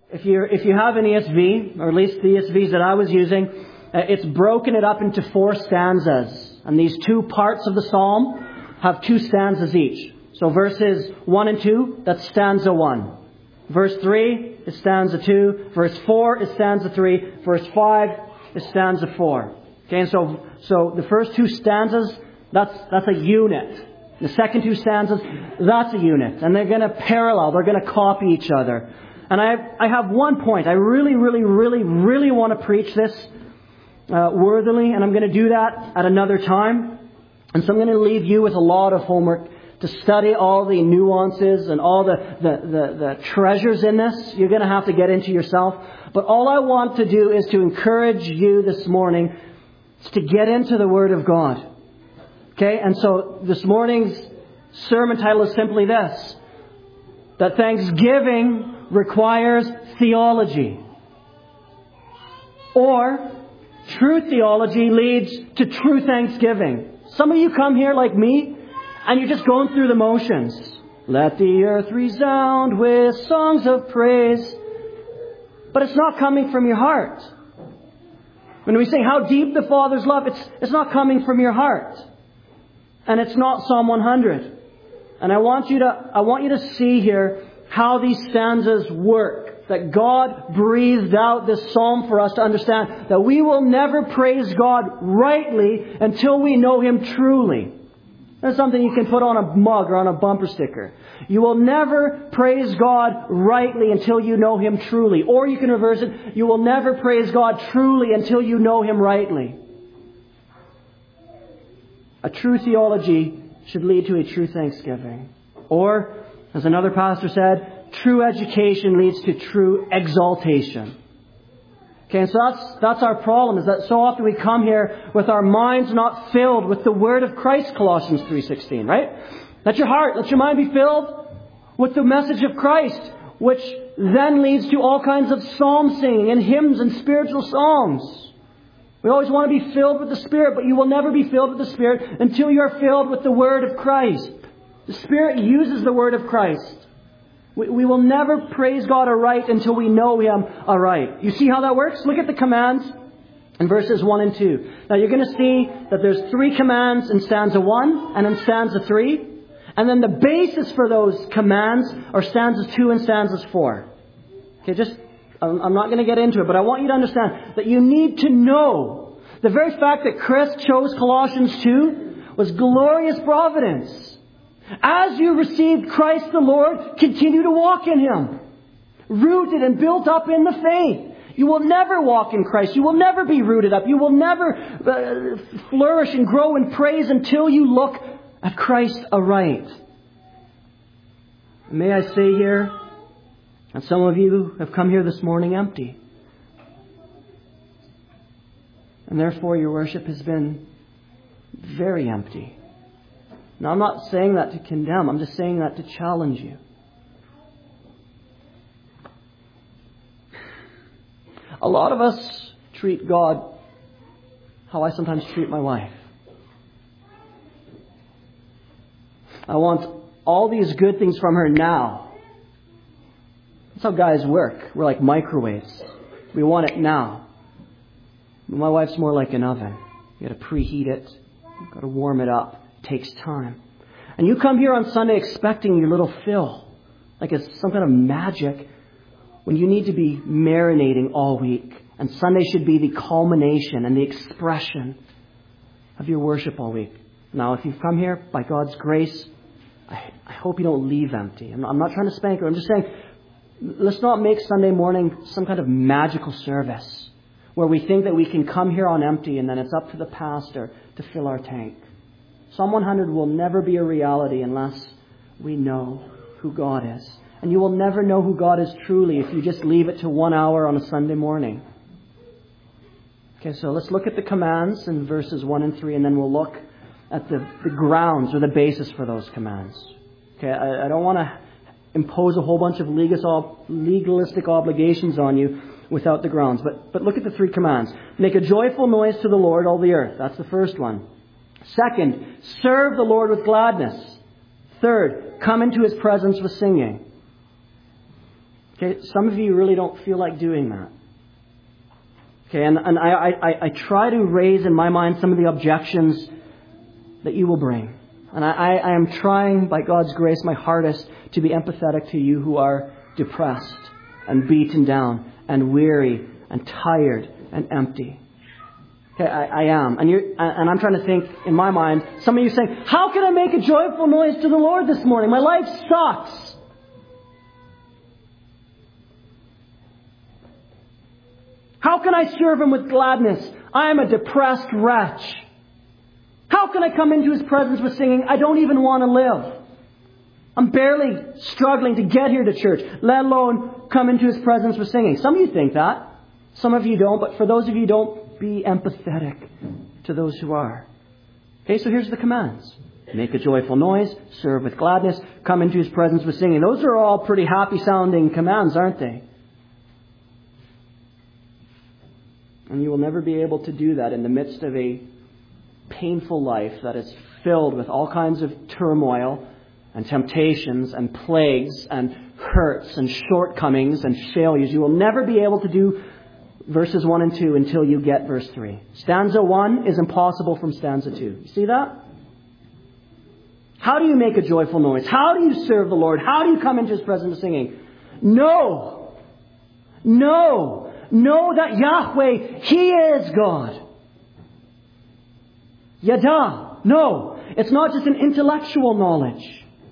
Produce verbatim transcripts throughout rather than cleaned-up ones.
if you if you have an E S V, or at least the E S Vs that I was using, uh, it's broken it up into four stanzas. And these two parts of the psalm have two stanzas each. So verses one and two, that's stanza one. Verse three is stanza two. Verse four is stanza three. Verse five is stanza four. Okay, and so so the first two stanzas, that's that's a unit. The second two stanzas, that's a unit. And they're going to parallel. They're going to copy each other. And I have, I have one point. I really, really, really, really want to preach this uh, worthily. And I'm going to do that at another time. And so I'm going to leave you with a lot of homework to study all the nuances and all the, the, the, the treasures in this. You're going to have to get into yourself. But all I want to do is to encourage you this morning to get into the Word of God. Okay, and so this morning's sermon title is simply this: that thanksgiving requires theology. Or, true theology leads to true thanksgiving. Some of you come here like me, and you're just going through the motions. Let the earth resound with songs of praise. But it's not coming from your heart. When we sing how deep the Father's love, it's, it's not coming from your heart. And it's not Psalm one hundred. And I want you to, I want you to see here how these stanzas work. That God breathed out this psalm for us to understand that we will never praise God rightly until we know Him truly. That's something you can put on a mug or on a bumper sticker. You will never praise God rightly until you know Him truly. Or you can reverse it. You will never praise God truly until you know Him rightly. A true theology should lead to a true thanksgiving. Or, as another pastor said, true education leads to true exaltation. Okay, and so that's, that's our problem, is that so often we come here with our minds not filled with the Word of Christ, Colossians three sixteen, right? Let your heart, let your mind be filled with the message of Christ, which then leads to all kinds of psalm singing and hymns and spiritual songs. We always want to be filled with the Spirit, but you will never be filled with the Spirit until you are filled with the Word of Christ. The Spirit uses the Word of Christ. We, we will never praise God aright until we know Him aright. You see how that works? Look at the commands in verses one and two. Now you're going to see that there's three commands in stanza one and in stanza three. And then the basis for those commands are stanzas two and stanzas four. Okay, just... I'm not going to get into it, but I want you to understand that you need to know the very fact that Chris chose Colossians two was glorious providence. As you received Christ the Lord, continue to walk in Him, rooted and built up in the faith. You will never walk in Christ. You will never be rooted up. You will never uh, flourish and grow in praise until you look at Christ aright. May I say here, and some of you have come here this morning empty. And therefore your worship has been very empty. Now I'm not saying that to condemn. I'm just saying that to challenge you. A lot of us treat God how I sometimes treat my wife. I want all these good things from her now. That's how guys work. We're like microwaves. We want it now. My wife's more like an oven. You got to preheat it. You've got to warm it up. It takes time. And you come here on Sunday expecting your little fill, like it's some kind of magic, when you need to be marinating all week. And Sunday should be the culmination and the expression of your worship all week. Now, if you've come here by God's grace, I, I hope you don't leave empty. I'm not, I'm not trying to spank you. I'm just saying, let's not make Sunday morning some kind of magical service where we think that we can come here on empty and then it's up to the pastor to fill our tank. Psalm one hundred will never be a reality unless we know who God is. And you will never know who God is truly if you just leave it to one hour on a Sunday morning. Okay, so let's look at the commands in verses one and three, and then we'll look at the, the grounds or the basis for those commands. Okay, I, I don't want to impose a whole bunch of legalistic obligations on you without the grounds. But, but look at the three commands. Make a joyful noise to the Lord, all the earth. That's the first one. Second, serve the Lord with gladness. Third, come into His presence with singing. Okay, some of you really don't feel like doing that. Okay, and, and I, I, I try to raise in my mind some of the objections that you will bring. And I, I, I am trying, by God's grace, my hardest to be empathetic to you who are depressed and beaten down and weary and tired and empty. Okay, I, I am. And, you're, and I'm trying to think, in my mind, some of you saying, how can I make a joyful noise to the Lord this morning? My life sucks. How can I serve Him with gladness? I am a depressed wretch. How can I come into His presence with singing? I don't even want to live. I'm barely struggling to get here to church, let alone come into His presence with singing. Some of you think that. Some of you don't. But for those of you who don't, be empathetic to those who are. Okay, so here's the commands. Make a joyful noise, serve with gladness, come into His presence with singing. Those are all pretty happy sounding commands, aren't they? And you will never be able to do that in the midst of a painful life that is filled with all kinds of turmoil and temptations and plagues and hurts and shortcomings and failures. You will never be able to do verses one and two until you get verse three. Stanza one is impossible from stanza two. You see that? How do you make a joyful noise? How do you serve the Lord? How do you come into His presence singing? Know. Know. Know that Yahweh, He is God. Yada. No. It's not just an intellectual knowledge.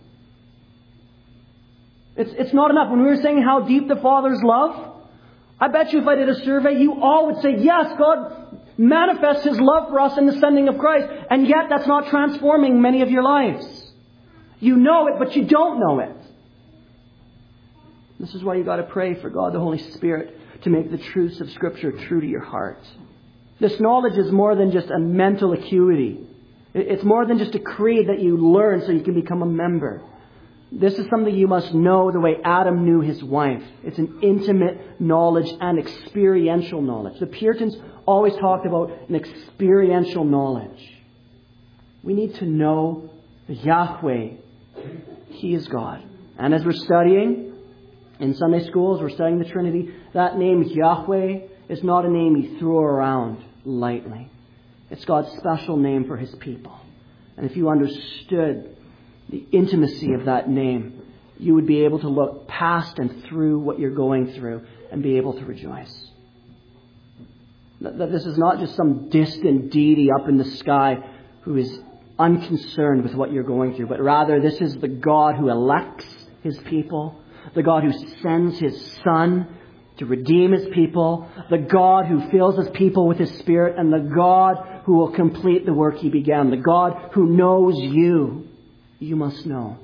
It's, it's not enough. When we were saying how deep the Father's love, I bet you if I did a survey, you all would say, yes, God manifests His love for us in the sending of Christ. And yet that's not transforming many of your lives. You know it, but you don't know it. This is why you've got to pray for God, the Holy Spirit, to make the truths of Scripture true to your heart. This knowledge is more than just a mental acuity. It's more than just a creed that you learn so you can become a member. This is something you must know the way Adam knew his wife. It's an intimate knowledge and experiential knowledge. The Puritans always talked about an experiential knowledge. We need to know the Yahweh. He is God. And as we're studying in Sunday schools, we're studying the Trinity, that name Yahweh is not a name you throw around lightly. It's God's special name for His people. And if you understood the intimacy of that name, you would be able to look past and through what you're going through and be able to rejoice. That this is not just some distant deity up in the sky who is unconcerned with what you're going through, but rather this is the God who elects His people, the God who sends His Son to redeem His people, the God who fills His people with His Spirit, and the God who will complete the work He began, the God who knows you. You must know.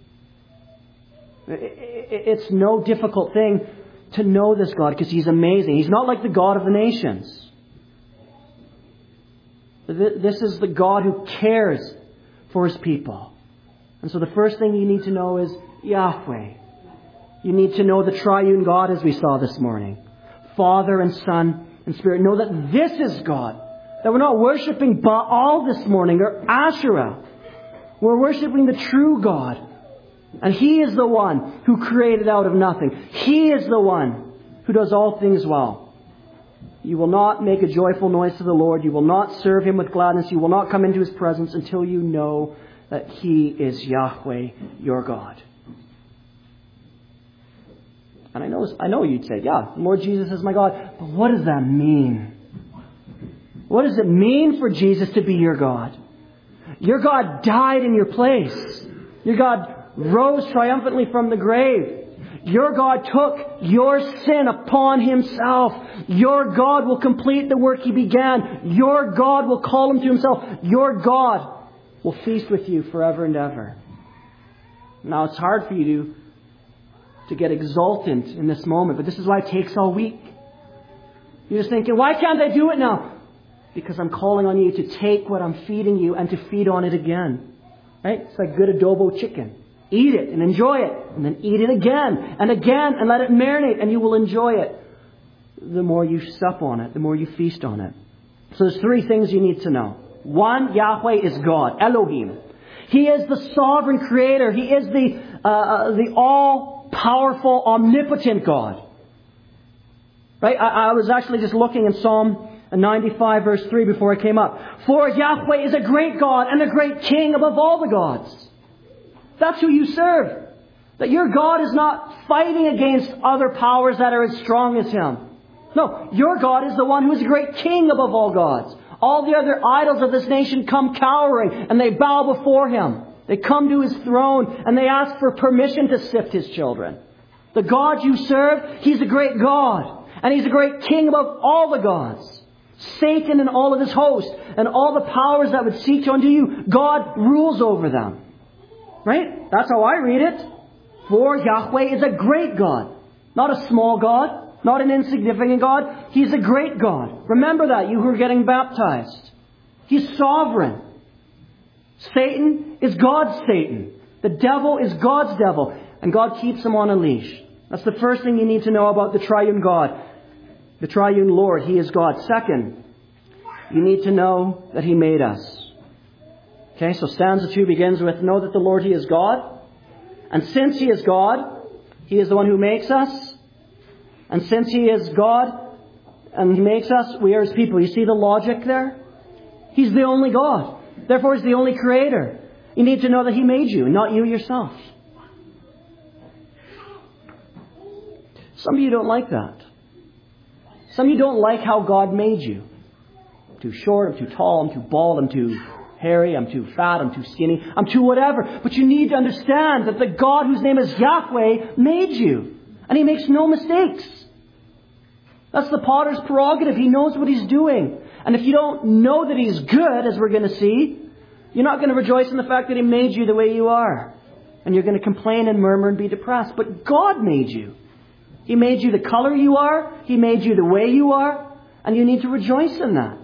It's no difficult thing to know this God because He's amazing. He's not like the God of the nations. This is the God who cares for His people. And so the first thing you need to know is Yahweh. You need to know the triune God as we saw this morning. Father and Son and Spirit. Know that this is God. That we're not worshiping Baal this morning or Asherah. We're worshiping the true God. And He is the one who created out of nothing. He is the one who does all things well. You will not make a joyful noise to the Lord. You will not serve Him with gladness. You will not come into His presence until you know that He is Yahweh, your God. And I know, I know you'd say, yeah, Lord Jesus is my God. But what does that mean? What does it mean for Jesus to be your God? Your God died in your place. Your God rose triumphantly from the grave. Your God took your sin upon Himself. Your God will complete the work He began. Your God will call Him to Himself. Your God will feast with you forever and ever. Now it's hard for you to, to get exultant in this moment, but this is why it takes all week. You're just thinking, why can't I do it now? Because I'm calling on you to take what I'm feeding you and to feed on it again. Right? It's like good adobo chicken. Eat it and enjoy it. And then eat it again and again and let it marinate and you will enjoy it. The more you sup on it, the more you feast on it. So there's three things you need to know. One, Yahweh is God. Elohim. He is the sovereign creator. He is the, uh, the all powerful, omnipotent God. Right? I, I was actually just looking in Psalm ninety-five verse three before I came up. For Yahweh is a great God and a great King above all the gods. That's who you serve. That your God is not fighting against other powers that are as strong as Him. No, your God is the one who is a great King above all gods. All the other idols of this nation come cowering and they bow before Him. They come to His throne and they ask for permission to sift His children. The God you serve, He's a great God. And He's a great King above all the gods. Satan and all of his host and all the powers that would seek to undo you, God rules over them. Right? That's how I read it. For Yahweh is a great God. Not a small God. Not an insignificant God. He's a great God. Remember that, you who are getting baptized. He's sovereign. Satan is God's Satan. The devil is God's devil. And God keeps him on a leash. That's the first thing you need to know about the triune God. The triune Lord, He is God. Second, you need to know that He made us. Okay, so stanza two begins with, know that the Lord, He is God. And since He is God, He is the one who makes us. And since He is God and He makes us, we are His people. You see the logic there? He's the only God. Therefore, He's the only Creator. You need to know that He made you, not you yourself. Some of you don't like that. Some of you don't like how God made you. I'm too short, I'm too tall, I'm too bald, I'm too hairy, I'm too fat, I'm too skinny, I'm too whatever. But you need to understand that the God whose name is Yahweh made you. And He makes no mistakes. That's the potter's prerogative. He knows what He's doing. And if you don't know that He's good, as we're going to see, you're not going to rejoice in the fact that He made you the way you are. And you're going to complain and murmur and be depressed. But God made you. He made you the color you are. He made you the way you are. And you need to rejoice in that.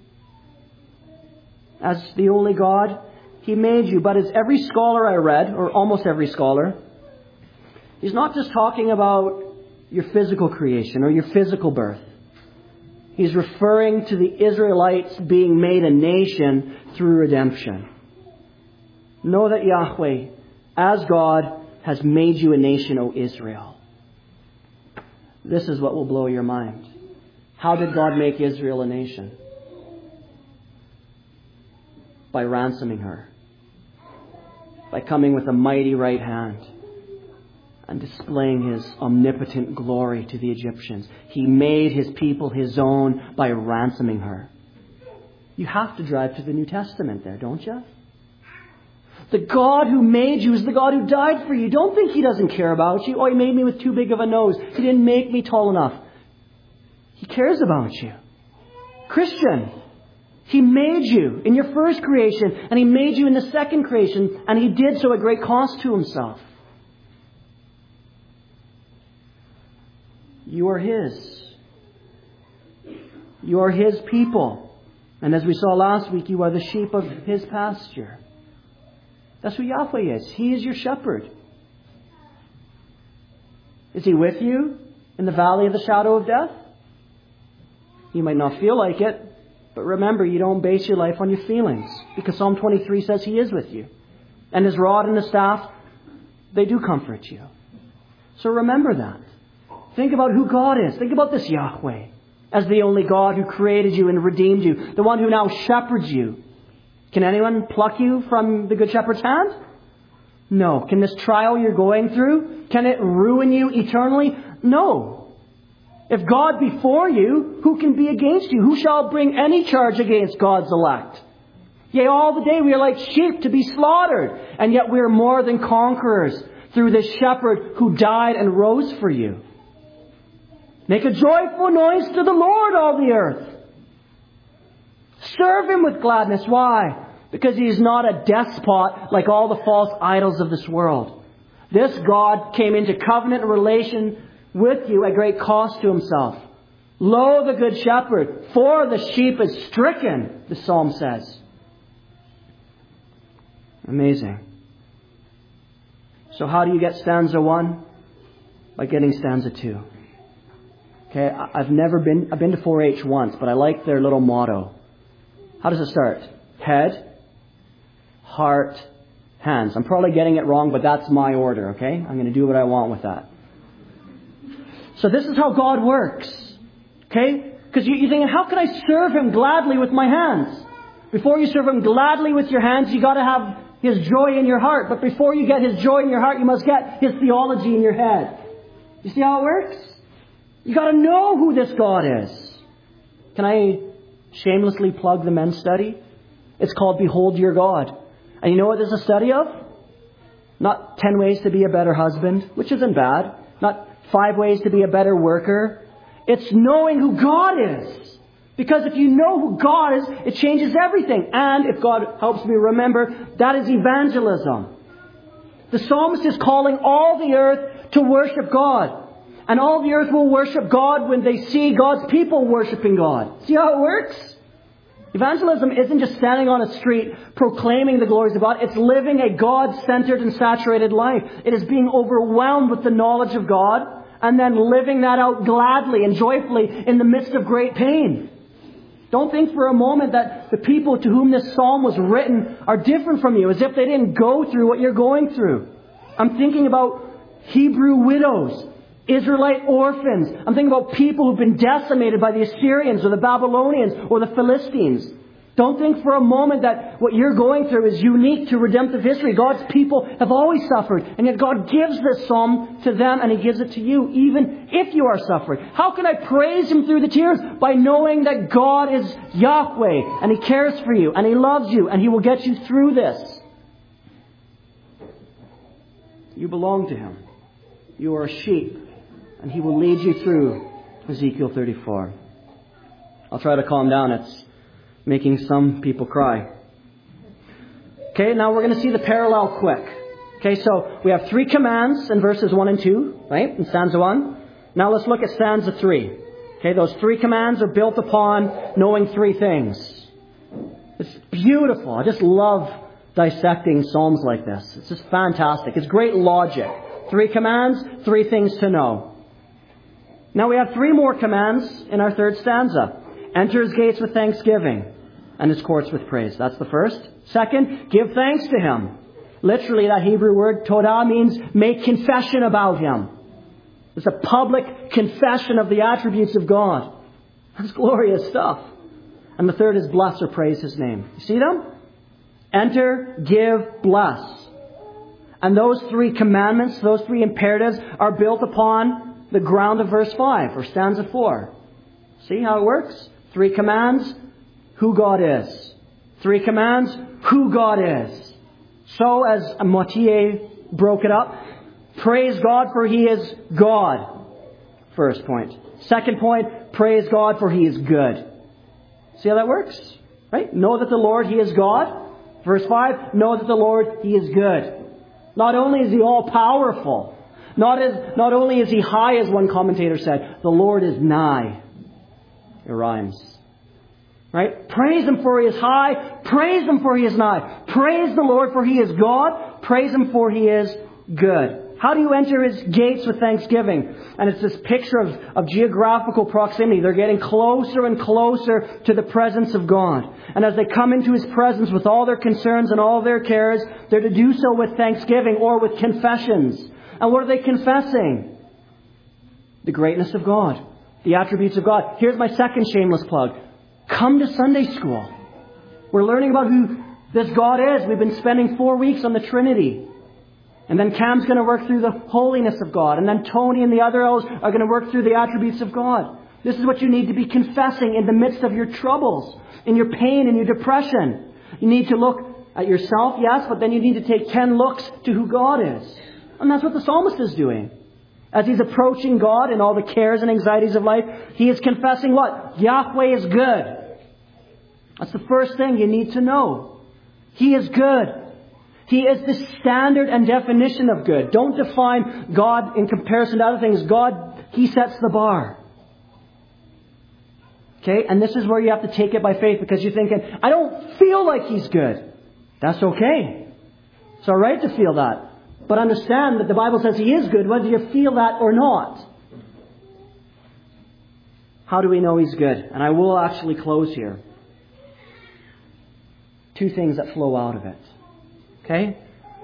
As the only God, He made you. But as every scholar I read, or almost every scholar, he's not just talking about your physical creation or your physical birth. He's referring to the Israelites being made a nation through redemption. Know that Yahweh, as God, has made you a nation, O Israel. This is what will blow your mind. How did God make Israel a nation? By ransoming her. By coming with a mighty right hand and displaying His omnipotent glory to the Egyptians. He made His people His own by ransoming her. You have to drive to the New Testament there, don't you? The God who made you is the God who died for you. Don't think He doesn't care about you. Oh, He made me with too big of a nose. He didn't make me tall enough. He cares about you. Christian, He made you in your first creation, and He made you in the second creation, and He did so at great cost to Himself. You are His. You are His people. And as we saw last week, you are the sheep of His pasture. That's who Yahweh is. He is your shepherd. Is He with you in the valley of the shadow of death? You might not feel like it, but remember, you don't base your life on your feelings, because Psalm twenty-three says He is with you. And His rod and His staff, they do comfort you. So remember that. Think about who God is. Think about this Yahweh as the only God who created you and redeemed you, the one who now shepherds you. Can anyone pluck you from the Good Shepherd's hand? No. Can this trial you're going through, can it ruin you eternally? No. If God be for you, who can be against you? Who shall bring any charge against God's elect? Yea, all the day we are like sheep to be slaughtered, and yet we are more than conquerors through this shepherd who died and rose for you. Make a joyful noise to the Lord, all the earth. Serve Him with gladness. Why? Because He is not a despot like all the false idols of this world. This God came into covenant relation with you at great cost to Himself. Lo, the good shepherd, for the sheep is stricken, the psalm says. Amazing. So how do you get stanza one? By getting stanza two. Okay, I've never been, I've been to four H once, but I like their little motto. How does it start? Head, heart, hands. I'm probably getting it wrong, but that's my order, okay? I'm going to do what I want with that. So this is how God works, okay? Because you, you're thinking, how can I serve Him gladly with my hands? Before you serve Him gladly with your hands, you got to have His joy in your heart. But before you get His joy in your heart, you must get His theology in your head. You see how it works? You got to know who this God is. Can I shamelessly plug the men's study? It's called Behold Your God. And you know what this is a study of? Not ten ways to be a better husband, which isn't bad. Not five ways to be a better worker. It's knowing who God is. Because if you know who God is, it changes everything. And if God helps me remember, that is evangelism. The psalmist is calling all the earth to worship God. And all the earth will worship God when they see God's people worshiping God. See how it works? Evangelism isn't just standing on a street proclaiming the glories of God. It's living a God-centered and saturated life. It is being overwhelmed with the knowledge of God and then living that out gladly and joyfully in the midst of great pain. Don't think for a moment that the people to whom this psalm was written are different from you, as if they didn't go through what you're going through. I'm thinking about Hebrew widows, Israelite orphans. I'm thinking about people who've been decimated by the Assyrians or the Babylonians or the Philistines. Don't think for a moment that what you're going through is unique to redemptive history. God's people have always suffered, and yet God gives this psalm to them and He gives it to you, even if you are suffering. How can I praise Him through the tears? By knowing that God is Yahweh, and He cares for you, and He loves you, and He will get you through this. You belong to Him. You are a sheep, and He will lead you through Ezekiel thirty-four. I'll try to calm down. It's making some people cry. Okay, now we're going to see the parallel quick. Okay, so we have three commands in verses one and two, right, in stanza one. Now let's look at stanza three. Okay, those three commands are built upon knowing three things. It's beautiful. I just love dissecting psalms like this. It's just fantastic. It's great logic. Three commands, three things to know. Now we have three more commands in our third stanza. Enter His gates with thanksgiving and His courts with praise. That's the first. Second, give thanks to Him. Literally, that Hebrew word, todah, means make confession about Him. It's a public confession of the attributes of God. That's glorious stuff. And the third is bless or praise His name. You see them? Enter, give, bless. And those three commandments, those three imperatives are built upon the ground of verse five or stanza four. See how it works? Three commands, who God is. Three commands, who God is. So, as Mathieu broke it up, praise God for He is God. First point. Second point, praise God for He is good. See how that works? Right? Know that the Lord, He is God. Verse five, know that the Lord, He is good. Not only is He all-powerful, not, as, not only is He high, as one commentator said, the Lord is nigh. It rhymes. Right? Praise Him for He is high. Praise Him for He is nigh. Praise the Lord for He is God. Praise Him for He is good. How do you enter His gates with thanksgiving? And it's this picture of, of geographical proximity. They're getting closer and closer to the presence of God. And as they come into His presence with all their concerns and all their cares, they're to do so with thanksgiving or with confessions. And what are they confessing? The greatness of God. The attributes of God. Here's my second shameless plug. Come to Sunday school. We're learning about who this God is. We've been spending four weeks on the Trinity. And then Cam's going to work through the holiness of God. And then Tony and the other O's are going to work through the attributes of God. This is what you need to be confessing in the midst of your troubles, in your pain, in your depression. You need to look at yourself, yes, but then you need to take ten looks to who God is. And that's what the psalmist is doing. As he's approaching God in all the cares and anxieties of life, he is confessing what? Yahweh is good. That's the first thing you need to know. He is good. He is the standard and definition of good. Don't define God in comparison to other things. God, He sets the bar. Okay? And this is where you have to take it by faith, because you're thinking, I don't feel like He's good. That's okay. It's all right to feel that. But understand that the Bible says He is good, whether you feel that or not. How do we know He's good? And I will actually close here. Two things that flow out of it. Okay?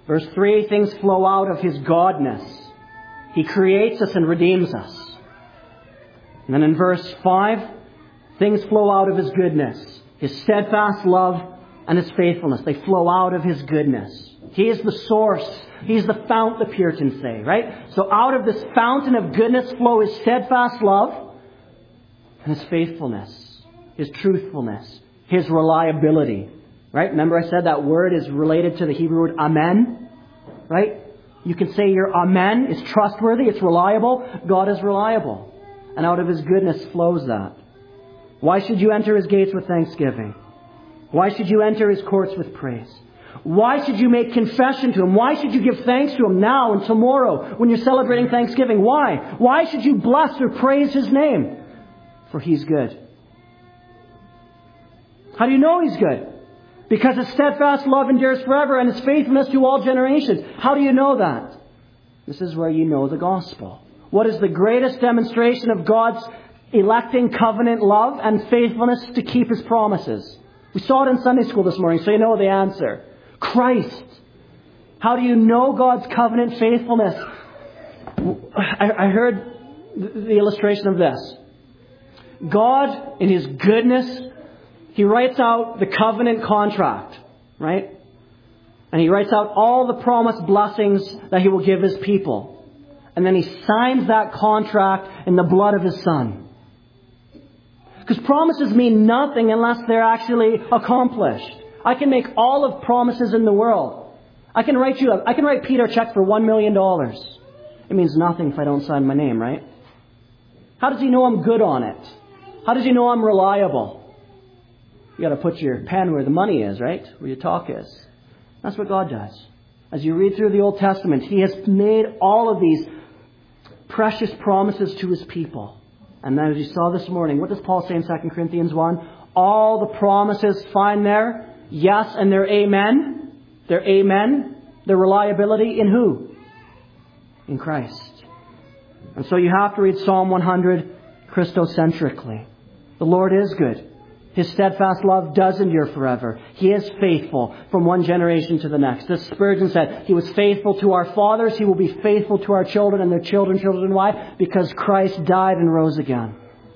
Verse three, things flow out of His godness. He creates us and redeems us. And then in verse five, things flow out of His goodness. His steadfast love and His faithfulness. They flow out of His goodness. He is the source. He's the fount, the Puritans say, right? So out of this fountain of goodness flow His steadfast love and His faithfulness, His truthfulness, His reliability. Right? Remember I said that word is related to the Hebrew word amen? Right? You can say your amen is trustworthy, it's reliable. God is reliable. And out of His goodness flows that. Why should you enter His gates with thanksgiving? Why should you enter His courts with praise? Why should you make confession to Him? Why should you give thanks to Him now and tomorrow when you're celebrating Thanksgiving? Why? Why should you bless or praise His name? For He's good. How do you know He's good? Because His steadfast love endures forever and His faithfulness to all generations. How do you know that? This is where you know the gospel. What is the greatest demonstration of God's electing covenant love and faithfulness to keep His promises? We saw it in Sunday school this morning, so you know the answer. Christ. How do you know God's covenant faithfulness? I, I heard the illustration of this. God, in His goodness, He writes out the covenant contract, right? And He writes out all the promised blessings that He will give His people. And then He signs that contract in the blood of His Son. Because promises mean nothing unless they're actually accomplished. I can make all of promises in the world. I can write you a, I can write Peter a check for one million dollars. It means nothing if I don't sign my name, right? How does He know I'm good on it? How does He know I'm reliable? You got to put your pen where the money is, right? Where your talk is. That's what God does. As you read through the Old Testament, He has made all of these precious promises to His people. And then as you saw this morning, what does Paul say in Second Corinthians one? All the promises find their yes and their amen. Their amen. Their reliability in who? In Christ. And so you have to read Psalm one hundred Christocentrically. The Lord is good. His steadfast love does endure forever. He is faithful from one generation to the next. As Spurgeon said, He was faithful to our fathers. He will be faithful to our children and their children, children. Why? Because Christ died and rose again.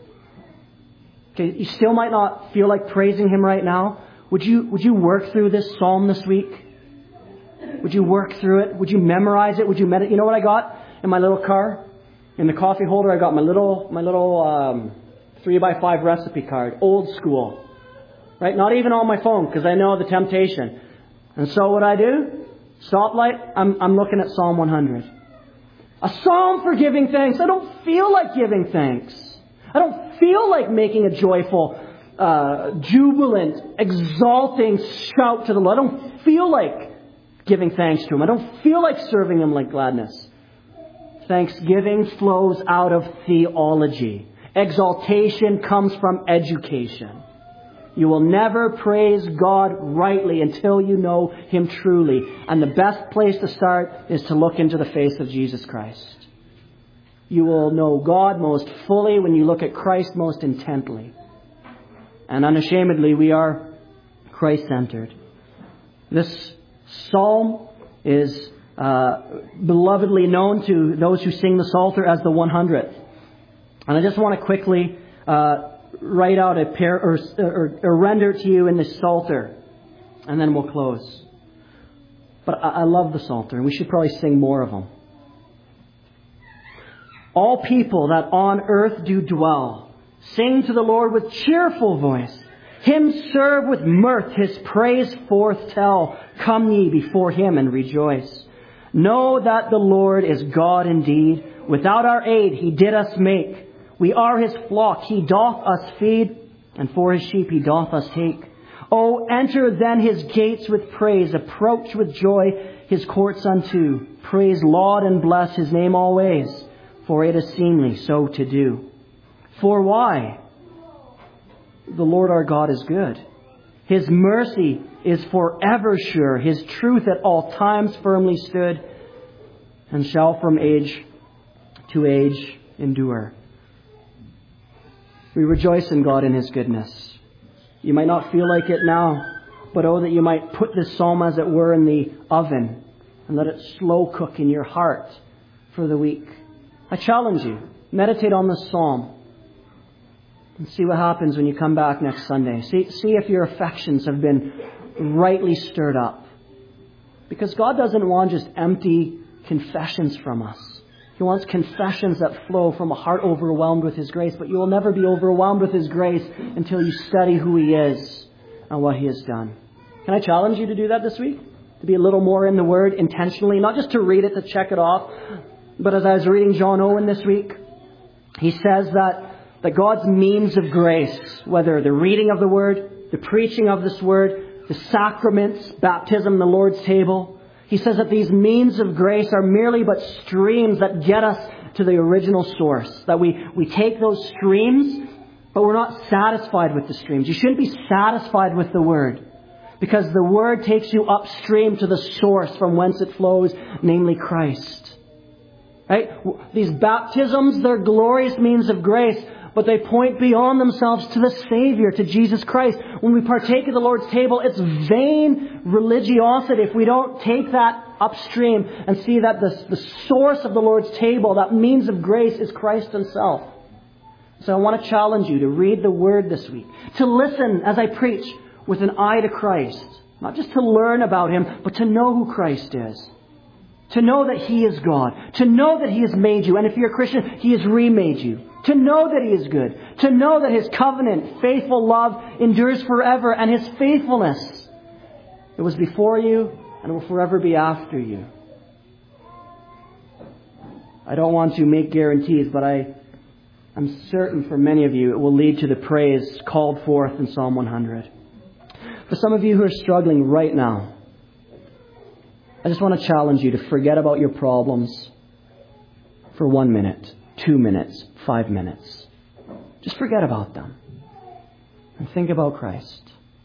Okay, you still might not feel like praising Him right now. Would you, would you work through this psalm this week? Would you work through it? Would you memorize it? Would you meditate? You know what I got in my little car? In the coffee holder, I got my little, my little, um, three by five recipe card, old school, right? Not even on my phone because I know the temptation. And so what I do, stoplight, I'm, I'm looking at Psalm one hundred. A psalm for giving thanks. I don't feel like giving thanks. I don't feel like making a joyful, uh, jubilant, exalting shout to the Lord. I don't feel like giving thanks to Him. I don't feel like serving Him like gladness. Thanksgiving flows out of theology. Exaltation comes from education. You will never praise God rightly until you know Him truly. And the best place to start is to look into the face of Jesus Christ. You will know God most fully when you look at Christ most intently. And unashamedly, we are Christ-centered. This psalm is uh, belovedly known to those who sing the Psalter as the one hundredth. And I just want to quickly uh, write out a pair or, or, or render to you in the Psalter, and then we'll close. But I, I love the Psalter, and we should probably sing more of them. All people that on earth do dwell, sing to the Lord with cheerful voice. Him serve with mirth, His praise forth tell. Come ye before Him and rejoice. Know that the Lord is God indeed. Without our aid He did us make. We are His flock, He doth us feed, and for His sheep He doth us take. Oh, enter then His gates with praise, approach with joy His courts unto. Praise, laud, and bless His name always, for it is seemly so to do. For why? The Lord our God is good. His mercy is forever sure. His truth at all times firmly stood, and shall from age to age endure. We rejoice in God in His goodness. You might not feel like it now, but oh, that you might put this psalm, as it were, in the oven and let it slow cook in your heart for the week. I challenge you, meditate on this psalm and see what happens when you come back next Sunday. See, see if your affections have been rightly stirred up. Because God doesn't want just empty confessions from us. He wants confessions that flow from a heart overwhelmed with His grace. But you will never be overwhelmed with His grace until you study who He is and what He has done. Can I challenge you to do that this week? To be a little more in the Word intentionally, not just to read it, to check it off. But as I was reading John Owen this week, he says that, that God's means of grace, whether the reading of the Word, the preaching of this Word, the sacraments, baptism, the Lord's table, he says that these means of grace are merely but streams that get us to the original source. That we, we take those streams, but we're not satisfied with the streams. You shouldn't be satisfied with the Word, because the Word takes you upstream to the source from whence it flows, namely Christ. Right? These baptisms, they're glorious means of grace, but they point beyond themselves to the Savior, to Jesus Christ. When we partake of the Lord's table, it's vain religiosity if we don't take that upstream and see that the, the source of the Lord's table, that means of grace, is Christ Himself. So I want to challenge you to read the Word this week, to listen as I preach with an eye to Christ, not just to learn about Him, but to know who Christ is. To know that He is God. To know that He has made you. And if you're a Christian, He has remade you. To know that He is good. To know that His covenant, faithful love endures forever. And His faithfulness, it was before you and will forever be after you. I don't want to make guarantees, but I, I'm certain for many of you it will lead to the praise called forth in Psalm one hundred. For some of you who are struggling right now, I just want to challenge you to forget about your problems for one minute, two minutes, five minutes. Just forget about them and think about Christ.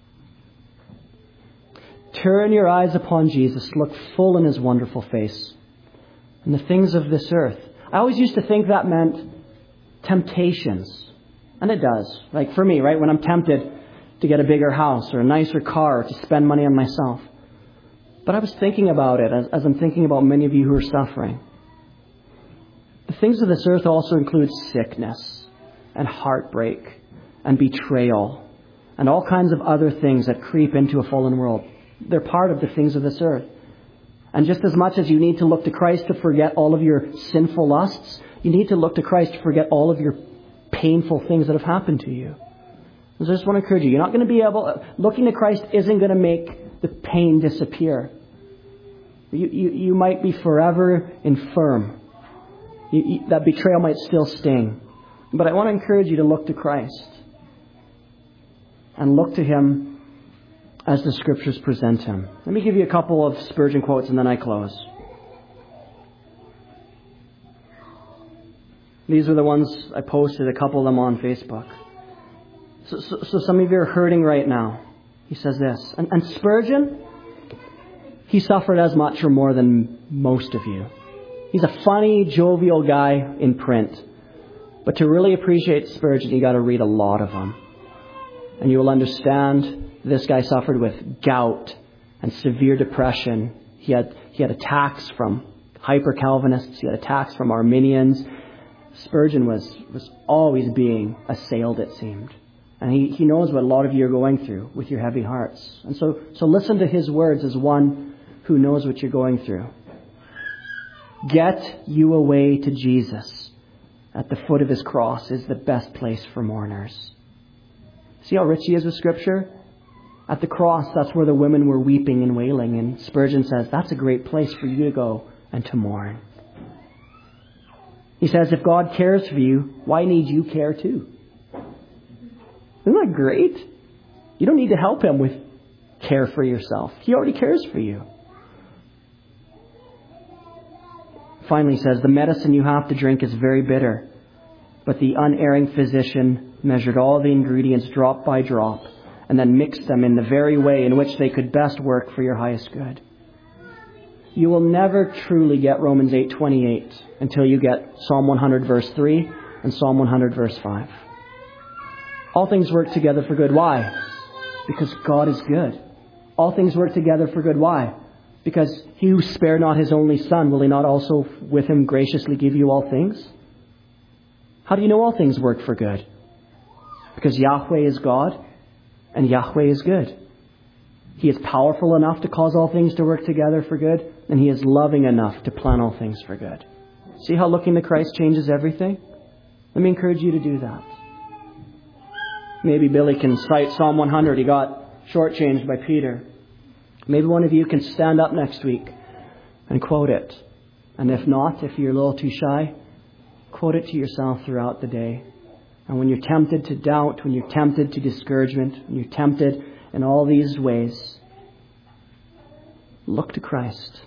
Turn your eyes upon Jesus. Look full in His wonderful face and the things of this earth. I always used to think that meant temptations. And it does. Like for me, right? When I'm tempted to get a bigger house or a nicer car or to spend money on myself. But I was thinking about it as, as I'm thinking about many of you who are suffering. The things of this earth also include sickness and heartbreak and betrayal and all kinds of other things that creep into a fallen world. They're part of the things of this earth. And just as much as you need to look to Christ to forget all of your sinful lusts, you need to look to Christ to forget all of your painful things that have happened to you. So I just want to encourage you, you're not going to be able, looking to Christ isn't going to make the pain disappear. You, you, you might be forever infirm. You, you, that betrayal might still sting. But I want to encourage you to look to Christ. And look to Him as the Scriptures present Him. Let me give you a couple of Spurgeon quotes and then I close. These are the ones I posted, a couple of them on Facebook. So, so, so some of you are hurting right now. He says this. And, and Spurgeon, he suffered as much or more than most of you. He's a funny, jovial guy in print. But to really appreciate Spurgeon, you got to read a lot of him. And you will understand this guy suffered with gout and severe depression. He had, he had attacks from hyper-Calvinists. He had attacks from Arminians. Spurgeon was, was always being assailed, it seemed. And he, he knows what a lot of you are going through with your heavy hearts. And so, so listen to his words as one who knows what you're going through. Get you away to Jesus. At the foot of His cross is the best place for mourners. See how rich he is with Scripture? At the cross, that's where the women were weeping and wailing. And Spurgeon says, that's a great place for you to go and to mourn. He says, if God cares for you, why need you care too? Isn't that great? You don't need to help Him with care for yourself. He already cares for you. Finally he says, the medicine you have to drink is very bitter, but the unerring physician measured all the ingredients drop by drop and then mixed them in the very way in which they could best work for your highest good. You will never truly get Romans eight twenty-eight until you get Psalm one hundred verse three and Psalm one hundred verse five. All things work together for good. Why? Because God is good. All things work together for good. Why? Because he who spared not his only Son, will he not also with him graciously give you all things? How do you know all things work for good? Because Yahweh is God and Yahweh is good. He is powerful enough to cause all things to work together for good, and He is loving enough to plan all things for good. See how looking to Christ changes everything? Let me encourage you to do that. Maybe Billy can cite Psalm one hundred. He got shortchanged by Peter. Maybe one of you can stand up next week and quote it. And if not, if you're a little too shy, quote it to yourself throughout the day. And when you're tempted to doubt, when you're tempted to discouragement, when you're tempted in all these ways, look to Christ.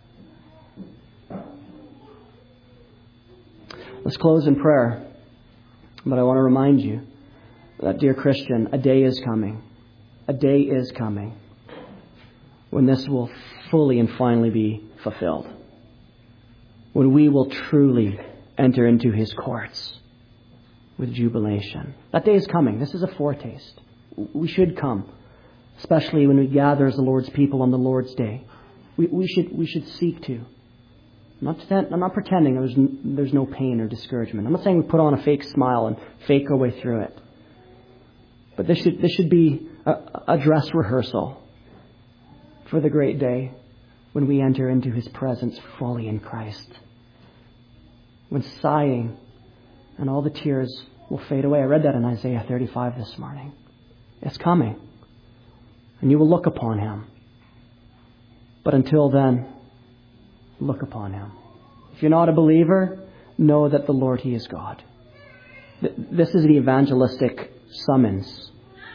Let's close in prayer. But I want to remind you that, dear Christian, a day is coming. A day is coming when this will fully and finally be fulfilled. When we will truly enter into His courts with jubilation. That day is coming. This is a foretaste. We should come, especially when we gather as the Lord's people on the Lord's day. We, we should we should seek to. I'm not, I'm not pretending there's, there's no pain or discouragement. I'm not saying we put on a fake smile and fake our way through it. But this should, this should be a, a dress rehearsal for the great day when we enter into His presence fully in Christ. When sighing and all the tears will fade away. I read that in Isaiah thirty-five this morning. It's coming. And you will look upon Him. But until then, look upon Him. If you're not a believer, know that the Lord, He is God. This is the evangelistic summons.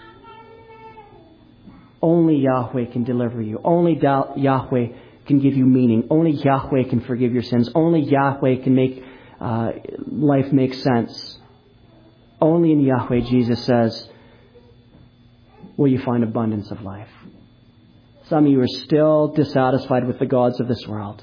Only Yahweh can deliver you. Only Yahweh can give you meaning. Only Yahweh can forgive your sins. Only Yahweh can make uh, life make sense. Only in Yahweh, Jesus says, will you find abundance of life. Some of you are still dissatisfied with the gods of this world.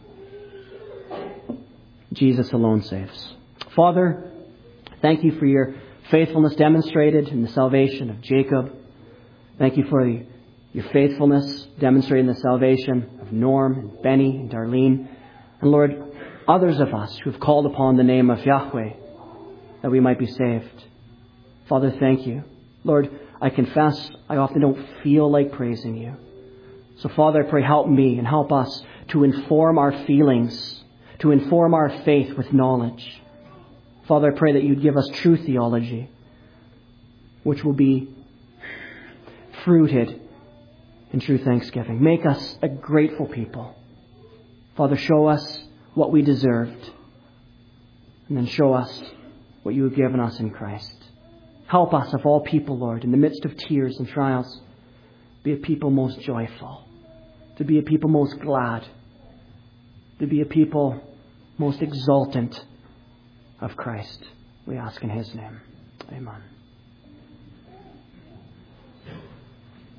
Jesus alone saves. Father, thank you for your faithfulness demonstrated in the salvation of Jacob. Thank you for the, your faithfulness demonstrated in the salvation of Norm and Benny and Darlene. And Lord, others of us who have called upon the name of Yahweh that we might be saved. Father, thank you. Lord, I confess I often don't feel like praising you. So Father, I pray help me and help us to inform our feelings, to inform our faith with knowledge. Father, I pray that you'd give us true theology, which will be fruited in true thanksgiving. Make us a grateful people. Father, show us what we deserved, and then show us what you have given us in Christ. Help us, of all people, Lord, in the midst of tears and trials, be a people most joyful, to be a people most glad, to be a people most exultant of Christ. We ask in His name. Amen.